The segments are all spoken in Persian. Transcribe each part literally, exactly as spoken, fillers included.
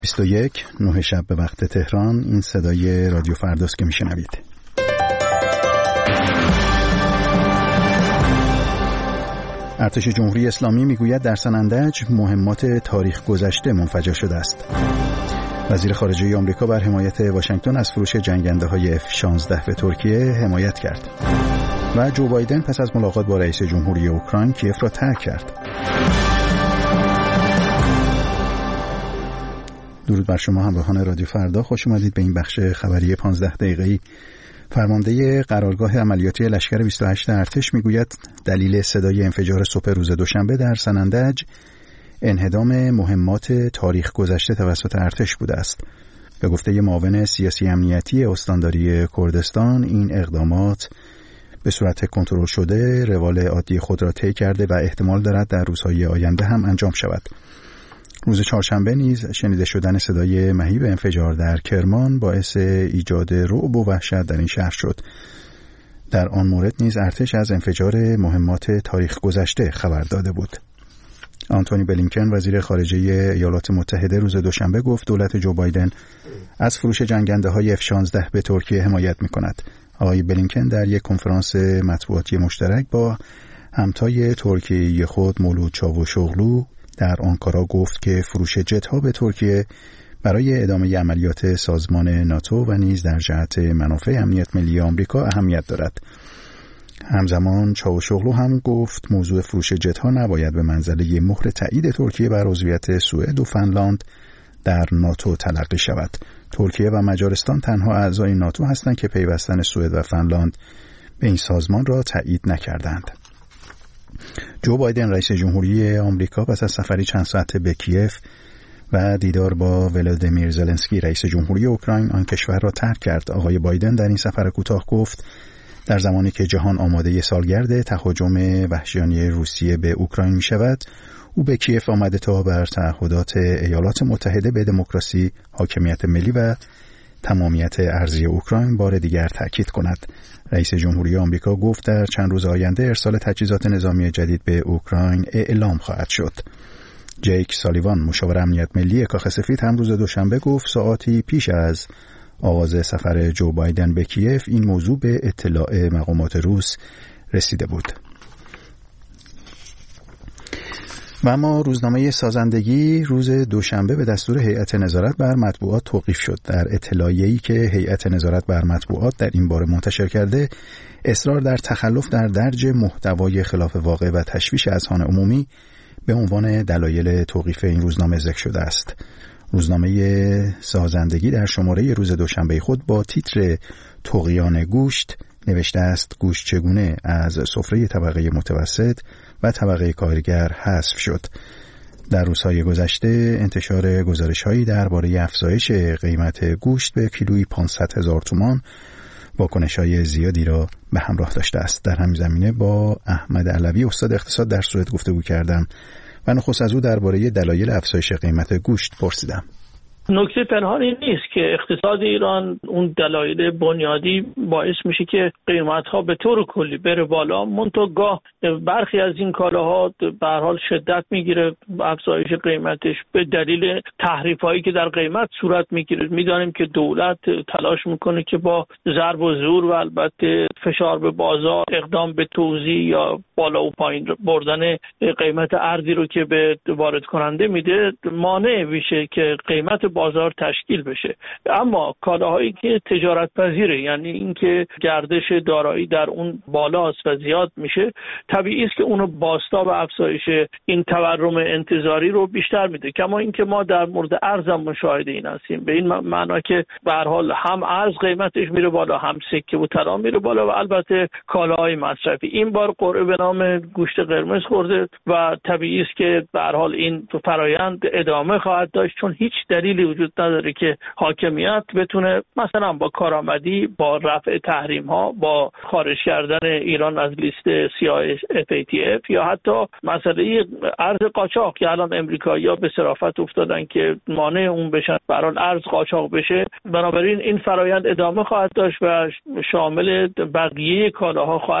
بیست و یک نه شب به وقت تهران. این صدای رادیو فرداست که میشنوید. ارتش جمهوری اسلامی میگوید در سنندج مهمات تاریخ گذشته منفجر شده است. وزیر خارجه آمریکا بر حمایت واشنگتن از فروش جنگنده‌های اف شانزده به ترکیه حمایت کرد. و جو بایدن پس از ملاقات با رئیس جمهوری اوکراین کیف را ترک کرد. درود بر شما همراهان رادیو فردا، خوش اومدید به این بخش خبری پانزده دقیقه‌ای. فرمانده قرارگاه عملیاتی لشکر بیست و هشت ارتش میگوید دلیل صدای انفجار صبح روز دوشنبه در سنندج انهدام مهمات تاریخ گذشته توسط ارتش بوده است. به گفته معاون سیاسی امنیتی استانداری کردستان، این اقدامات به صورت کنترل شده روال عادی خود را طی کرده و احتمال دارد در روزهای آینده هم انجام شود. روز چهارشنبه نیز شنیده شدن صدای مهیب انفجار در کرمان باعث ایجاد رعب و وحشت در این شهر شد. در آن مورد نیز ارتش از انفجار مهمات تاریخ گذشته خبر داده بود. آنتونی بلینکن وزیر خارجه ایالات متحده روز دوشنبه گفت دولت جو بایدن از فروش جنگنده‌های اف شانزده به ترکیه حمایت می‌کند. آقای بلینکن در یک کنفرانس مطبوعاتی مشترک با همتای ترکیه خود مولود چاوشوغلو در آنکارا گفت که فروش جت‌ها به ترکیه برای ادامه عملیات سازمان ناتو و نیز در جهت منافع امنیت ملی آمریکا اهمیت دارد. همزمان چاوشوغلو هم گفت موضوع فروش جت‌ها نباید به منزله مهر تایید ترکیه بر عضویت سوئد و فنلاند در ناتو تلقی شود. ترکیه و مجارستان تنها اعضای ناتو هستند که پیوستن سوئد و فنلاند به این سازمان را تایید نکردند. جو بایدن رئیس جمهوری آمریکا پس از سفری چند ساعته به کیف و دیدار با ولادیمیر زلنسکی رئیس جمهوری اوکراین آن کشور را ترک کرد. آقای بایدن در این سفر کوتاه گفت در زمانی که جهان آماده سالگرد تهاجم وحشیانه روسیه به اوکراین می شود، او به کیف آمده تا بر تعهدات ایالات متحده به دموکراسی، حاکمیت ملی و تمامیت ارضی اوکراین بار دیگر تاکید کند. رئیس جمهوری آمریکا گفت در چند روز آینده ارسال تجهیزات نظامی جدید به اوکراین اعلام خواهد شد. جیک سالیوان مشاور امنیت ملی کاخ سفید هم روز دوشنبه گفت ساعاتی پیش از آغاز سفر جو بایدن به کیف این موضوع به اطلاع مقامات روس رسیده بود. و اما روزنامه سازندگی روز دوشنبه به دستور هیئت نظارت بر مطبوعات توقیف شد. در اطلاعیه‌ای که هیئت نظارت بر مطبوعات در این باره منتشر کرده، اصرار در تخلف در درج محتوای خلاف واقع و تشویش اذهان عمومی به عنوان دلایل توقیف این روزنامه ذکر شده است. روزنامه سازندگی در شماره روز دوشنبه خود با تیتر طغیان گوشت نوشته است گوشت چگونه از سفره طبقه متوسط و طبقه کارگر حذف شد. در روزهای گذشته انتشار گزارش‌هایی درباره افزایش قیمت گوشت به کیلویی پانصد هزار تومان واکنش‌های زیادی را به همراه داشته است. در همین زمینه با احمد علوی استاد اقتصاد در سوئد گفتگو کردم و نخست از او درباره دلایل افزایش قیمت گوشت پرسیدم. نکته پنهانی نیست که اقتصاد ایران اون دلایل بنیادی باعث میشه که قیمت‌ها به طور کلی بره بالا. منتها گاه برخی از این کالاها به هر حال شدت میگیره افزایش قیمتش به دلیل تحریف‌هایی که در قیمت صورت میگیره. میدانیم که دولت تلاش میکنه که با ضرب و زور و البته فشار به بازار اقدام به توزیع یا بالا و پایین بردن قیمت ارزی رو که به وارد کننده میده مانع میشه که قیمت بازار تشکیل بشه. اما کالاهایی که تجارت پذیره، یعنی اینکه گردش دارایی در اون بالاست و زیاد میشه، طبیعی است که اونو بازتاب افزایش این تورم انتظاری رو بیشتر میده. کما اینکه ما در مورد ارز هم مشاهده این هستیم، به این معنا که به هر حال هم ارز قیمتش میره بالا، هم سکه و طلا میره بالا و البته کالاهای مصرفی. این بار قرعه به نام گوشت قرمز خورده و طبیعی است که به هر حال این فرآیند ادامه خواهد داشت، چون هیچ دلیلی وجود نداره که حاکمیت بتونه مثلا با کارآمدی، با رفع تحریم ها، با خارج کردن ایران از لیست سیاه اف ای تی اف یا حتی مسئله ارز قاچاق که الان امریکایی‌ها به صرافت افتادن که مانع اون بشن، برای ارز قاچاق بشه. بنابراین این فرآیند ادامه خواهد داشت و شامل بقیه کالاها خواهد شد.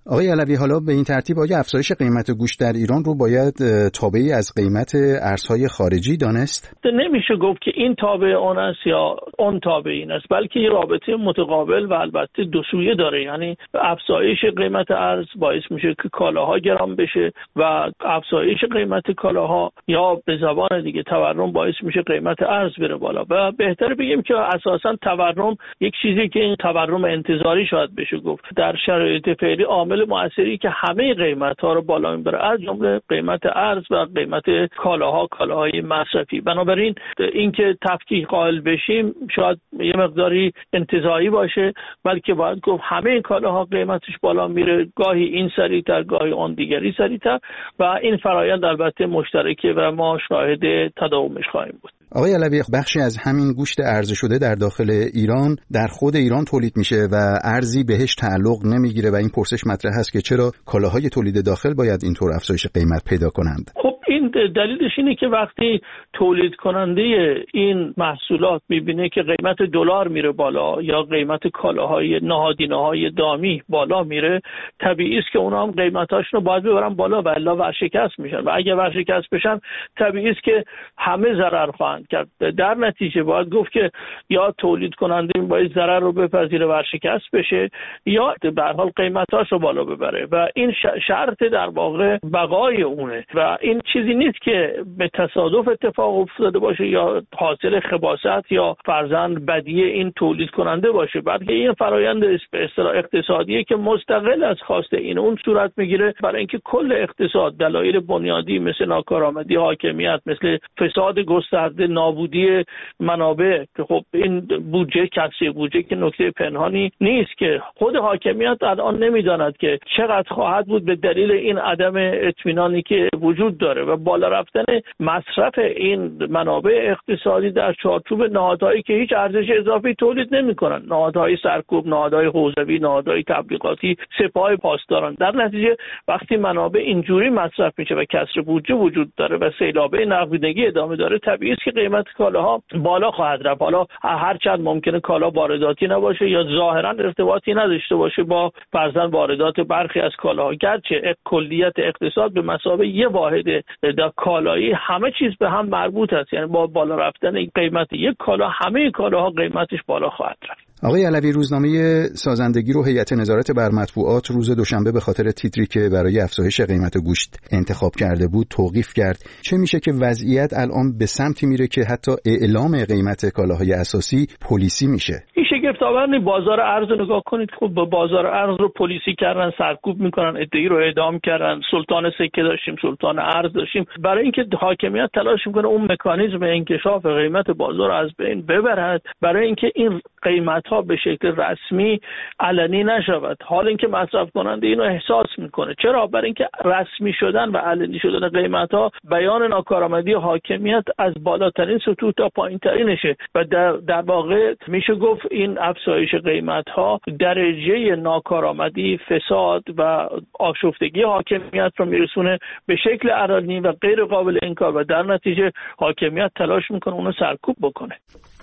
آقای علوی، حالا به این ترتیب آیا افزایش قیمت گوشت در ایران رو باید تابعی از قیمت ارزهای خارجی دانست؟ نمیشه گفت که این تابع اون است یا اون تابع این است، بلکه یه رابطه متقابل و البته دو سویه داره. یعنی افزایش قیمت ارز باعث میشه که کالاها گران بشه و افزایش قیمت کالاها یا به زبان دیگه تورم باعث میشه قیمت ارز بره بالا. و بهتر بگیم که اساسا تورم یک چیزی که این تورم انتظاری شاید بشه گفت در شرایط فعلی عامل مؤثری که همه قیمت‌ها رو بالا میبره، از جمله قیمت ارز و قیمت کالاها، کالاهای مصرفی. بنابراین اینکه تفکیک قائل بشیم شاید یه مقداری انتزاعی باشه، بلکه باید گفت همه کالاها قیمتش بالا میره، گاهی این سریعتر گاهی اون دیگری سریعتر، و این فرایند البته مشترکه و ما شاهد تداومش خواهیم بود. آقای علوی، بخشی از همین گوشت عرضه شده در داخل ایران در خود ایران تولید میشه و ارزی بهش تعلق نمیگیره و این پرسش مطرح هست که چرا کالاهای تولید داخل باید اینطور افزایش قیمت پیدا کنند؟ خب این دلیلش اینه که وقتی تولید کننده این محصولات میبینه که قیمت دلار میره بالا یا قیمت کالاهای نهادینه‌های دامی بالا میره، طبیعی است که اونا هم قیمتاشون رو باید ببرن بالا و الا ورشکست میشن و اگه ورشکست بشن طبیعی است که همه ضرر خواهند کرد. در نتیجه باید گفت که یا تولید کننده باید ضرر رو بپذیره ورشکست بشه یا به هر حال قیمتاش رو بالا ببره و این شرط در واقع بقای اونه و این چیزی نیست که به تصادف اتفاق افتاده باشه یا حاصل خباثت یا فرضاً بدی این تولید کننده باشه، بلکه این فرآیند به اصطلاح اقتصادیه که مستقل از خواسته این اون صورت میگیره، برای اینکه کل اقتصاد دلایل بنیادی مثل ناکارآمدی حاکمیت، مثل فساد گسترده، نابودی منابع، که خب این بودجه کسری بودجه که نکته پنهانی نیست که خود حاکمیت الان نمیداند که چقدر خواهد بود به دلیل این عدم اطمینانی که وجود داره و بالا رفتن مصرف این منابع اقتصادی در چارچوب نهادهایی که هیچ ارزش اضافی تولید نمی‌کنن، نهادهای سرکوب، نهادهای حوزوی، نهادهای تبلیغاتی، سپاه پاسداران. در نتیجه وقتی منابع اینجوری مصرف میشه و کسر بودجه وجود داره و سیلابه نقدینگی ادامه داره، طبیعی است که قیمت کالاها بالا خواهد رفت. حالا هرچند ممکنه کالا وارداتی نباشه یا ظاهرا ارتباطی نداشته باشه با فرضاً واردات برخی از کالاها، گرچه کلیت اقتصاد به مثابه یه واحد کالایی همه چیز به هم مربوط است، یعنی با بالا رفتن قیمت یک کالا همه کالاها قیمتش بالا خواهد رفت. آقای علوی، روزنامه سازندگی رو هیئت نظارت بر مطبوعات روز دوشنبه به خاطر تیتری که برای افزایش قیمت گوشت انتخاب کرده بود توقیف کرد. چه میشه که وضعیت الان به سمتی میره که حتی اعلام قیمت کالاهای اساسی پلیسی میشه؟ این شگفت‌آور نیست. بازار ارز رو نگاه کنید، خب با بازار ارز رو پلیسی کردن، سرکوب میکنن، ادعی رو اعدام کردن، سلطان سکه داشتیم، سلطان ارز داشتیم، برای اینکه حاکمیت تلاش میکنه اون مکانیزم انکشاف قیمت بازار از بین ببرد، برای اینکه این قیمت ها به شکل رسمی علنی نشود، حال اینکه مصرف کننده اینو احساس میکنه. چرا؟ برای اینکه رسمی شدن و علنی شدن قیمت ها بیان ناکارآمدی حاکمیت از بالاترین سطوح تا پایینترینشه و در در واقع میشه گفت این افزایش قیمت ها درجه ناکارآمدی، فساد و آشفتگی حاکمیت رو میرسونه به شکل علنی و غیر قابل انکار و در نتیجه حاکمیت تلاش میکنه اونو سرکوب بکنه.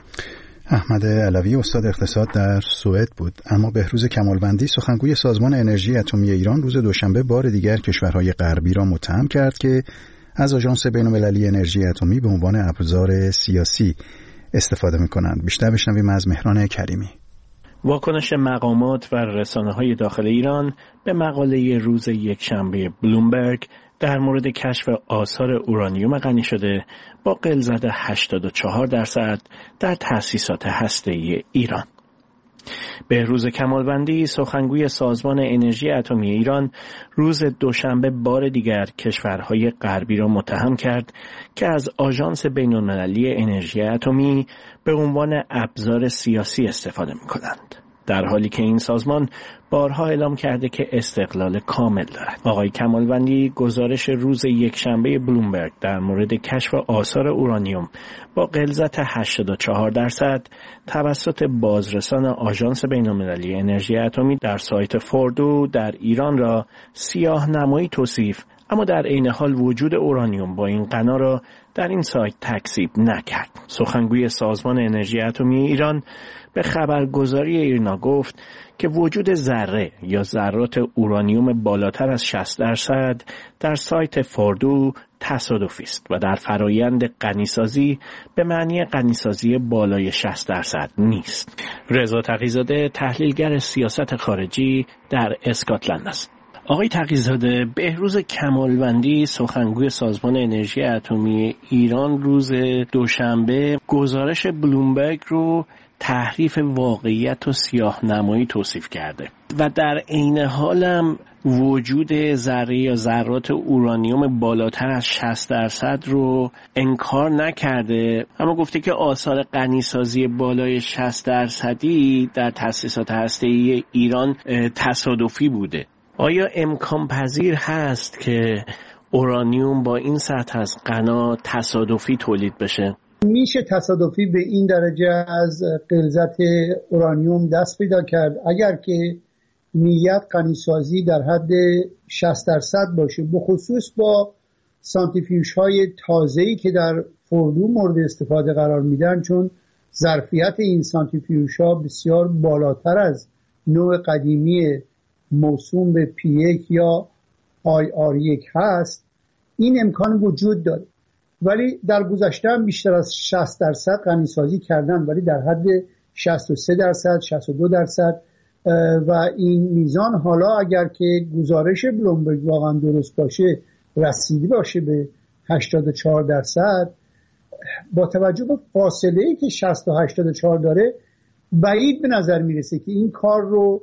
احمد علوی، استاد اقتصاد در سوئد بود. اما بهروز کمالوندی، سخنگوی سازمان انرژی اتمی ایران، روز دوشنبه بار دیگر کشورهای غربی را متهم کرد که از آژانس بین‌المللی انرژی اتمی به عنوان ابزار سیاسی استفاده می‌کنند. بیشتر بشنویم از مهران کریمی. واکنش مقامات و رسانه‌های داخل ایران به مقاله روز یکشنبه بلومبرگ در مورد کشف آثار اورانیوم غنی شده با غلظت هشتاد و چهار درصد در تأسیسات هسته‌ای ایران. بهروز کمالوندی، سخنگوی سازمان انرژی اتمی ایران، روز دوشنبه بار دیگر کشورهای غربی را متهم کرد که از آژانس بین‌المللی انرژی اتمی به عنوان ابزار سیاسی استفاده می‌کنند، در حالی که این سازمان بارها اعلام کرده که استقلال کامل دارد. آقای کمالوندی گزارش روز یکشنبه بلومبرگ در مورد کشف آثار اورانیوم با غلظت هشتاد و چهار درصد توسط بازرسان آژانس بین‌المللی انرژی اتمی در سایت فوردو در ایران را سیاه نمایی توصیف اما در عین حال وجود اورانیوم با این غنا را در این سایت تکذیب نکرد. سخنگوی سازمان انرژی اتمی ایران به خبرگزاری ایرنا گفت که وجود ذره یا ذرات اورانیوم بالاتر از شصت درصد در سایت فوردو تصادفی است و در فرایند غنیسازی به معنی غنیسازی بالای شصت درصد نیست. رضا تقی‌زاده تحلیلگر سیاست خارجی در اسکاتلند است. آقای تقی‌زاده، بهروز کمالوندی سخنگوی سازمان انرژی اتمی ایران روز دوشنبه گزارش بلومبرگ رو تحریف واقعیت و سیاه‌نمایی توصیف کرده و در عین حال هم وجود ذره یا ذرات اورانیوم بالاتر از شصت درصد رو انکار نکرده، اما گفته که آثار غنیسازی بالای شصت درصدی در تأسیسات هسته‌ای ایران تصادفی بوده. آیا امکان پذیر هست که اورانیوم با این سطح از غنا تصادفی تولید بشه؟ میشه تصادفی به این درجه از غلظت اورانیوم دست پیدا کرد اگر که نیت غنیسازی در حد شصت درصد باشه، به خصوص با سانتریفیوژ های تازه‌ای که در فوردو مورد استفاده قرار میدن، چون ظرفیت این سانتریفیوژ ها بسیار بالاتر از نوع قدیمی موسوم به پی یک یا آی آر یک هست. این امکان وجود داره، ولی در گذشته هم بیشتر از شصت درصد غنیسازی کردن، ولی در حد شصت و سه درصد، شصت و دو درصد و این میزان حالا اگر که گزارش بلومبرگ واقعا درست باشه رسیدی باشه به هشتاد و چهار درصد، با توجه به فاصله‌ای که شصت و هشتاد و چهار داره بعید به نظر میرسه که این کار رو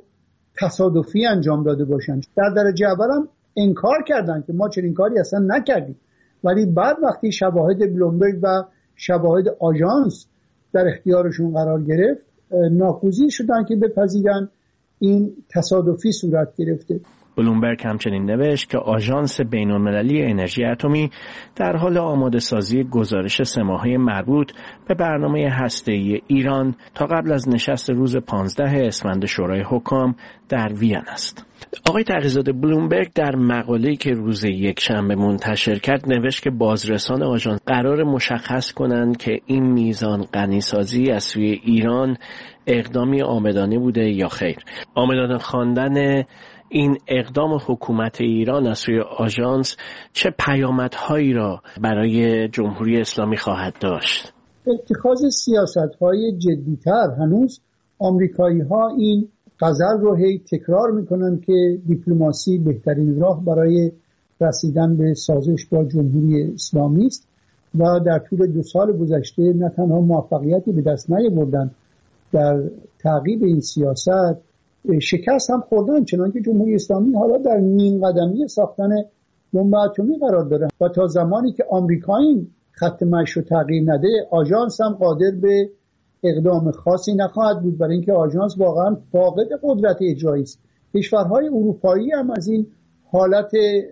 تصادفی انجام داده باشن. در درجه اول هم انکار کردن که ما چنین کاری اصلا نکردیم، ولی بعد وقتی شواهد بلومبرگ و شواهد آژانس در اختیارشون قرار گرفت ناگزیر شدن که بپذیرن این تصادفی صورت گرفته. بلومبرگ همچنین نوشت که آژانس بین‌المللی انرژی اتمی در حال آماده سازی گزارش سه ماهه مربوط به برنامه هسته‌ای ایران تا قبل از نشست روز پانزدهم اسفند شورای حکام در وین است. آقای تقی‌زاده، بلومبرگ در مقاله‌ای که روز یکشنبه منتشر کرد نوشت که بازرسان آژانس قرار مشخص کنند که این میزان غنیسازی از سوی ایران اقدامی عامدانه بوده یا خیر. عامدانه خواندن این اقدام حکومت ایران از سوی آژانس چه پیامدهایی را برای جمهوری اسلامی خواهد داشت؟ اتخاذ سیاست‌های جدی‌تر. هنوز آمریکایی‌ها این غزل رو هی تکرار میکنن که دیپلماسی بهترین راه برای رسیدن به سازش با جمهوری اسلامی است و در طول دو سال گذشته نه تنها موفقیتی به دست نیاوردن در تعقیب این سیاست، شکست هم خوردن، چنانکه جمهوری اسلامی حالا در نیم قدمی ساختن بمب اتمی قرار داره و تا زمانی که آمریکا این خط مشی رو تغییر نده آژانس هم قادر به اقدام خاصی نخواهد بود، برای اینکه آژانس واقعا فاقد قدرت اجرایی است. کشورهای اروپایی هم از این حالت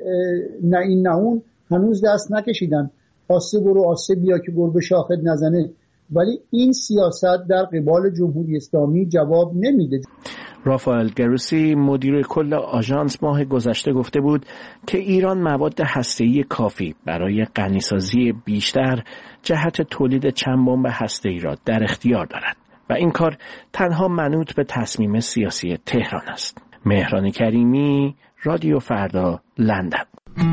نه این نه اون هنوز دست نکشیدن. آسه برو آسه بیا که گربه شاخت نزنه، ولی این سیاست در قبال جمهوری اسلامی جواب نمیده. رافائل گروسی مدیر کل آژانس ماه گذشته گفته بود که ایران مواد هسته‌ای کافی برای غنیسازی بیشتر جهت تولید چند بمب هسته‌ای را در اختیار دارد و این کار تنها منوط به تصمیم سیاسی تهران است. مهران کریمی، رادیو فردا، لندن.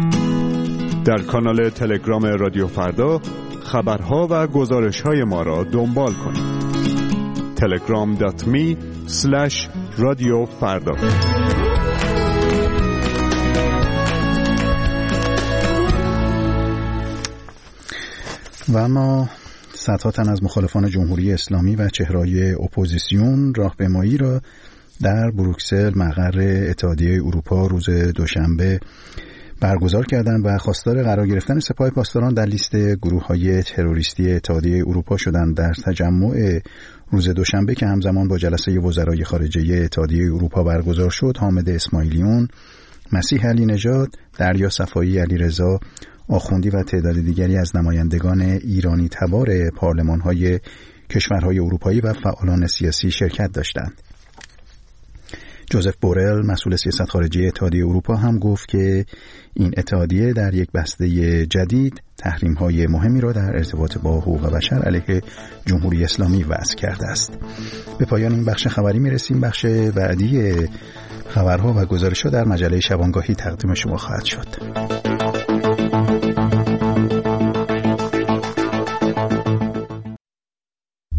در کانال تلگرام رادیو فردا خبرها و گزارش‌های ما را دنبال کنید. تلگرام دات می اسلش رادیو فردا. و اما صدها تن از مخالفان جمهوری اسلامی و چهره‌های اپوزیسیون راهپیمایی را در بروکسل مقر اتحادیه اروپا روز دوشنبه برگزار کردند و خواستار قرار گرفتن سپاه پاسداران در لیست گروه‌های تروریستی اتحادیه اروپا شدند. در تجمع روز دوشنبه که همزمان با جلسه وزرای خارجه اتحادیه اروپا برگزار شد، حامد اسماعیلیون، مسیح علی نژاد، دریا صفایی علیرضا آخوندی و تعداد دیگری از نمایندگان ایرانی تبار پارلمان‌های کشورهای اروپایی و فعالان سیاسی شرکت داشتند. جوزف بورل مسئول سیاست خارجی اتحادیه اروپا هم گفت که این اتحادیه در یک بسته جدید تحریم‌های مهمی را در ارتباط با حقوق بشر علیه جمهوری اسلامی وضع کرده است. به پایان این بخش خبری میرسیم. بخش بعدی خبرها و گزارش‌ها در مجله شبانگاهی تقدیم شما خواهد شد.